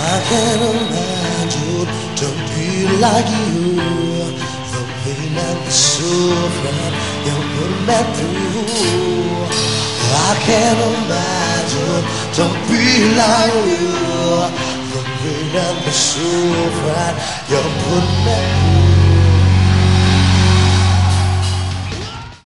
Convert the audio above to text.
I can't imagine to be like you. The pain and the suffering you put me through. I can't imagine to be like you. The pain and the suffering you put me through.